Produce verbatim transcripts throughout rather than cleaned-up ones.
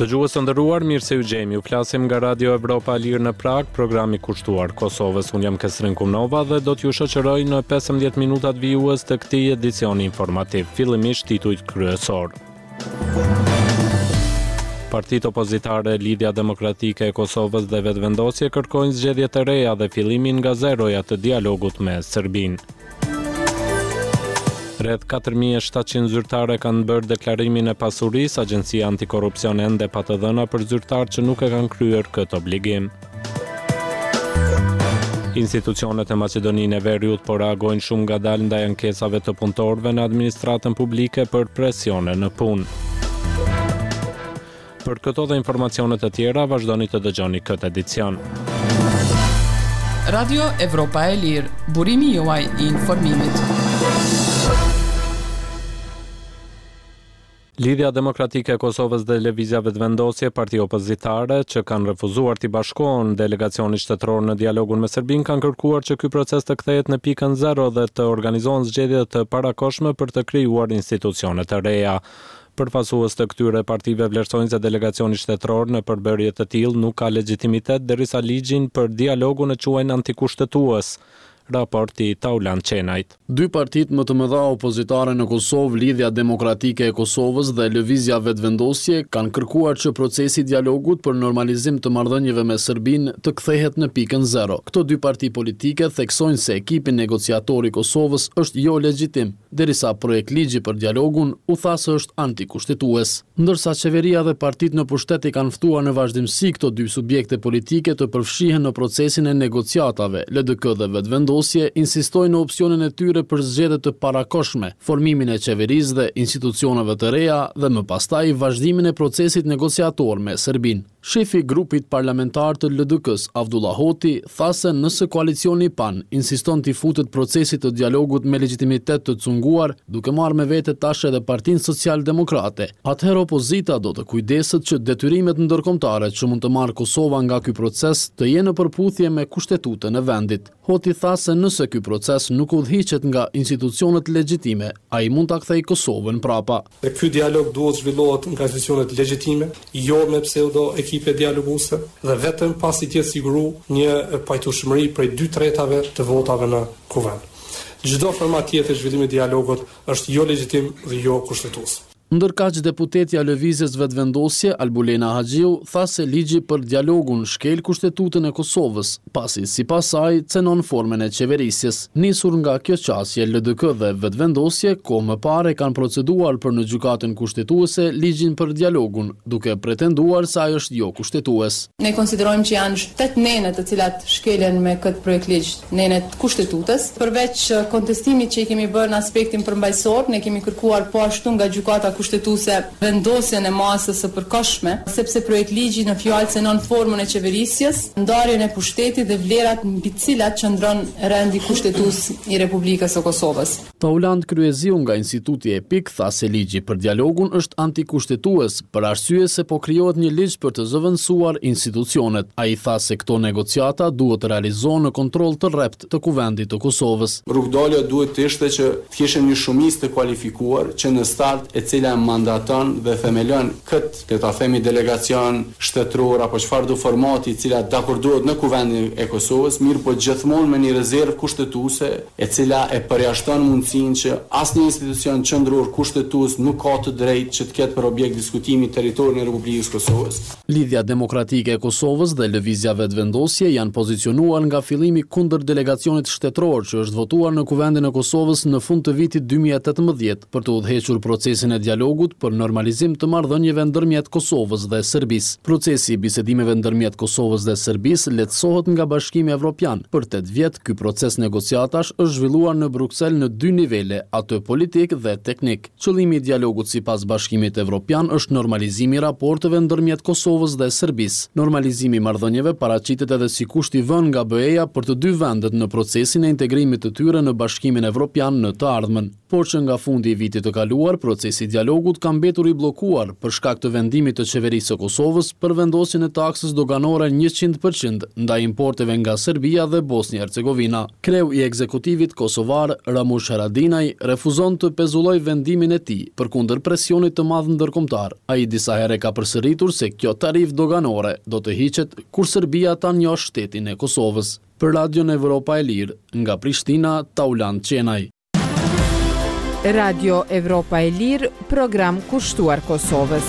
Dëgjues të nderuar, mirë se u gjejmë. Ju flasim nga Radio Evropa e Lirë në Prag, programi kushtuar Kosovës. Unë jam Kesrin Kumnova dhe do t'ju shoqëroj në pesëmbëdhjetë minutat vijues të këtij edicioni informativ. Fillimisht titujt kryesor. Partitë opozitare Lidhja Demokratike e Kosovës dhe Vetëvendosje kërkojnë zgjedhje të reja dhe fillimin nga zeroja të dialogut me Serbinë. Rreth katër mijë e shtatëqind zyrtare kanë bërë deklarimin e pasurisë, Agjencia Antikorrupsion ende pa të dhëna për zyrtarë që nuk e kanë kryer këtë obligim. Institucionet e Maqedoninë e Veriut po reagojnë shumë ngadalë ndaj ankesave të punëtorëve në administratën publike për presione në punë. Për këto dhe informacionet e tjera, vazhdoni të dëgjoni këtë edicion. Radio Evropa e Lirë, burimi juaj i informimit. Lidhja Demokratike e Kosovës dhe Lëvizja Vetëvendosje, parti opozitare që kanë refuzuar t'i bashkohen delegacionit shtetëror në dialogun me Serbinë, kanë kërkuar që ky proces të kthehet në pikën zero dhe të organizohen zgjedhje të parakohshme për të krijuar institucione të reja. Përfaqësues të këtyre partive vlerësojnë se delegacioni shtetëror në përbërje të tillë nuk ka legjitimitet derisa ligjin për dialogun e quajnë antikushtetues. Raporti Taulan Qenajt. Dy partitë më të mëdha opozitare në Kosovë, Lidhja Demokratike e Kosovës dhe Lëvizja Vetëvendosje, kanë kërkuar që procesi i dialogut për normalizim të marrëdhënieve me Serbinë të kthehet në pikën zero. Këto dy parti politike theksojnë se ekipi negociator i Kosovës është jo legjitim, derisa projekt ligji për dialogun u tha se është antikushtetues. Ndërsa qeveria dhe partitë në pushtet i kanë ftuar në vazhdimsi këto dy subjekte politike të përfshihen në procesin e negociatave, L D K dhe Vetëvendosje insistojnë në opsionin e tyre për zgjedhje të parakohshme, formimin e qeverisë dhe institucioneve të reja dhe më pastaj vazhdimin e procesit negociator me Serbinë. Shefi i grupit parlamentar të L D K-s, Avdullah Hoti, tha se nëse koalicioni i PAN insiston t'i futet procesit të dialogut me legjitimitet të cunguar, duke marrë me vete tash edhe Partinë Social-Demokrate, atëherë opozita do të kujdeset që detyrimet ndërkombëtare që mund të marrë Kosova nga ky proces të jenë në përputhje me kushtetutën e vendit. Hoti tha se nëse ky proces nuk udhëhiqet nga institucionet legjitime, ai mund ta kthejë Kosovën prapa. Dhe ky dialog duhet zhvillohet nga institucionet legjitime, jo me pseudo ekipe dialoguese dhe vetëm pasi të jetë siguru një pajtueshmëri prej dy tretave të votave në kuvend. Çdo format tjetër zhvillimi i dialogut është jo legjitim dhe jo kushtetues. Ndërkaq deputetja Lëvizjes Vetëvendosje, Albulena Haxhiu, tha se ligji për dialogun shkel kushtetutën e Kosovës, pasi sipas saj cenon formën e qeverisjes. Nisur nga kjo qasje, L D K dhe Vetëvendosje kohë më parë kanë proceduar për në gjykatën kushtetuese ligjin për dialogun, duke pretenduar se ai është jo kushtetues. Ne konsiderojmë që janë shtatë nenet të cilat shkelen me këtë projekt ligj, nenet kushtetutës. Përveç kontestimit që i kemi bërë në aspektin përmbajtësor, ne kemi kërkuar po ashtu nga gjykata kushtetuese vendosjen e masës së përkohshme, sepse projekt ligji në fjalë cenon formën e qeverisjes, ndarjen e pushtetit dhe vlerat mbi të cilat qëndron rendi kushtetues i Republikës së Kosovës. Tauland Kryeziu nga Instituti Epik tha se ligji për dialogun është antikushtetues për arsye se po krijohet një ligj për të zëvendësuar institucionet. Ai tha se këto negociata duhet të realizohen në kontroll të rrept të kuvendit të Kosovës. Rrugdalja duhet të ishte që të kishim një shumicë të kualifikuar që në start e cila mandaton dhe themelon këtë, këta themi delegacion shtetëror apo çfarë do formati i cila dakordohet në kuvendin e Kosovës, mirë po gjithmonë me një rezervë kushtetuese e cila e përjashton mundësinë që asnjë institucion qendror kushtetues nuk ka të drejtë që të ketë për objekt diskutimi territorin e Republikës së Kosovës. Lidhja Demokratike e Kosovës dhe Lëvizja Vetëvendosje janë pozicionuar nga fillimi kundër delegacionit shtetëror që është votuar në kuvendin e Kosovës në fund të vitit dy mijë e tetëmbëdhjetë për të udhëhequr procesin e dialogut për normalizim të marrëdhënieve ndërmjet Kosovës dhe Serbisë. Procesi i bisedimeve ndërmjet Kosovës dhe Serbisë lehtësohet nga Bashkimi Evropian. Për tetë vjet, ky proces negociatash është zhvilluar në Bruksel në dy nivele, atë politik dhe teknik. Qëllimi i dialogut sipas Bashkimit Evropian është normalizimi i raporteve ndërmjet Kosovës dhe Serbisë. Normalizimi i marrëdhënieve paraqitet edhe si kusht i vënë nga B E-ja për të dy vendet në procesin e integrimit të tyre në Bashkimin Evropian në të ardhmen. Por që nga fundi i vitit të kaluar, procesi i dialogut ka mbetur i bllokuar për shkak të vendimit të qeverisë së Kosovës për vendosjen e taksës doganore njëqind përqind ndaj importeve nga Serbia dhe Bosnia-Hercegovina. Kreu i ekzekutivit kosovar Ramush Haradinaj refuzon të pezulloj vendimin e tij përkundër presionit të madh ndërkombëtar. Ai disa herë ka përsëritur se kjo tarif doganore do të hiqet kur Serbia ta njohë shtetin e Kosovës. Për Radion Evropa e Lirë, nga Prishtina, Taulan Qenaj. Radio Evropa e Lirë, program kushtuar Kosovës.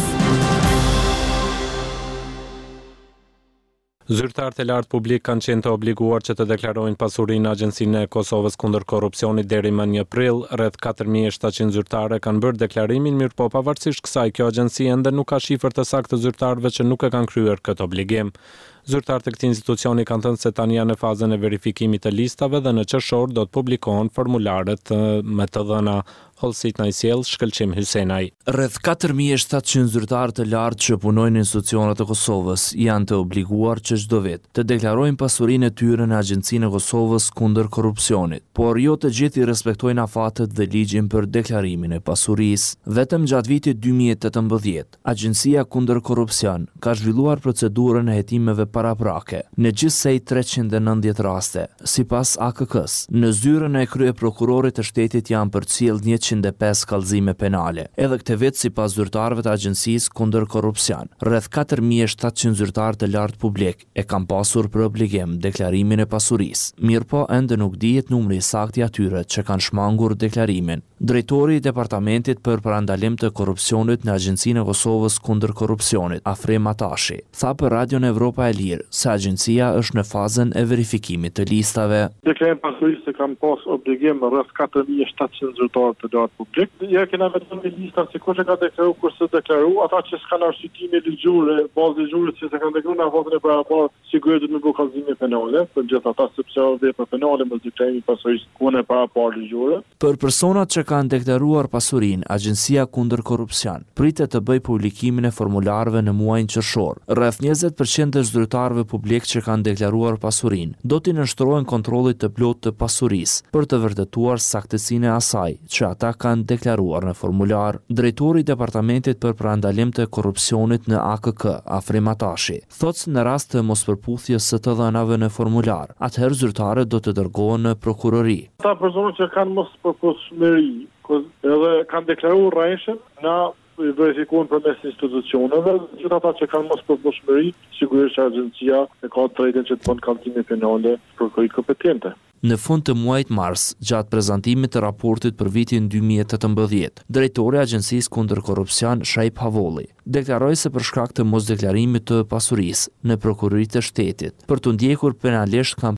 Zyrtarët e lartë publik kanë qenë të obliguar që të deklarojnë pasurinë në Agjencinë e Kosovës kundër korrupsionit deri më një prill. Rreth katër mijë e shtatëqind zyrtarë kanë bërë deklarimin, mirëpo pavarësisht kësaj, kjo agjenci ende nuk ka shifër të saktë të zyrtarëve që nuk e kanë kryer këtë obligim. Zyrtarët e këtij institucioni kanë thënë se tani janë në fazën e verifikimit të listave dhe në qershor do të publikohen formularet me të dhëna. Holsit na i sjell Shkëlqim Hysenaj. Rreth katër mijë e shtatëqind zyrtarë të lartë që punojnë në institucionet e Kosovës janë të obliguar që çdo vit të deklarojnë pasurinë e tyre në Agjencinë e Kosovës kundër korrupsionit, por jo të gjithë i respektojnë afatet dhe ligjin për deklarimin e pasurisë. Vetëm gjatë vitit dy mijë e tetëmbëdhjetë, Agjencia kundër korrupsion ka zhvilluar procedurën e hetimeve paraprake në gjithsej treqind e nëntëdhjetë raste. Sipas A K K-s, në zyrën e kryeprokurorit të shtetit janë përcjell njëqind e pesë kallëzime penale. Edhe këtë vit, sipas zyrtarëve të Agjencisë kundër korrupsion, rreth katër mijë e shtatëqind zyrtarë të lartë publik e kanë pasur për obligim deklarimin e pasurisë. Mirëpo ende nuk dihet numri i saktë i atyre që kanë shmangur deklarimin. Drejtori i Departamentit për Parandalim të Korrupsionit në Agjencinë e Kosovës kundër korrupsionit, Afrem Atashi, tha për Radion Evropa e Lirë se agjencia është në fazën e verifikimit të listave. Deklarim pasurisë se kanë pas obligim rreth katër mijë e shtatëqind zyrtarë të lartë publik. Ja kena vetëm një lista se kush e ka deklaruar, kush s'e deklaruar, ata që s'kan arsyetim ligjore, bazë ligjore që s'e kanë deklaruar në fatën e paraparë, sigurisht do të bëjë kallëzime penale, për gjithë ata sepse është vepër penale me deklarimi i pasurisë kuën e paraparë ligjore. Për personat që kanë deklaruar pasurinë, Agjencia kundër korrupsion pritet të bëjë publikimin e formularëve në muajin qershor. Rreth njëzet përqind të zyrtarëve publik që kanë deklaruar pasurinë do t'i nënshtrohen kontrollit të plotë të pasurisë për të vërtetuar saktësinë e asaj që ata kanë deklaruar në formular. Drejtori i Departamentit për Parandalim të Korrupsionit në A K K, Afrem Atashi, thotë se në rast të mospërputhjes së të dhënave në formular, atëherë zyrtarët do të dërgohen në prokurori. Ata personat që kanë mospërputhshmëri, edhe kanë deklaruar rreshën, na verifikuan përmes institucioneve, gjithë ata që kanë mospërputhshmëri, sigurisht që agjencia e ka drejtën që të bëjë kallëzime penale për prokurorit kompetente. Në fund të muajit mars, gjatë prezantimit të raportit për vitin dy mijë e tetëmbëdhjetë, drejtori i Agjencisë kundër korrupsion, Shaip Havolli, deklaroi se për shkak të mosdeklarimit të pasurisë në prokuroritë të shtetit, për të ndjekur penalisht kanë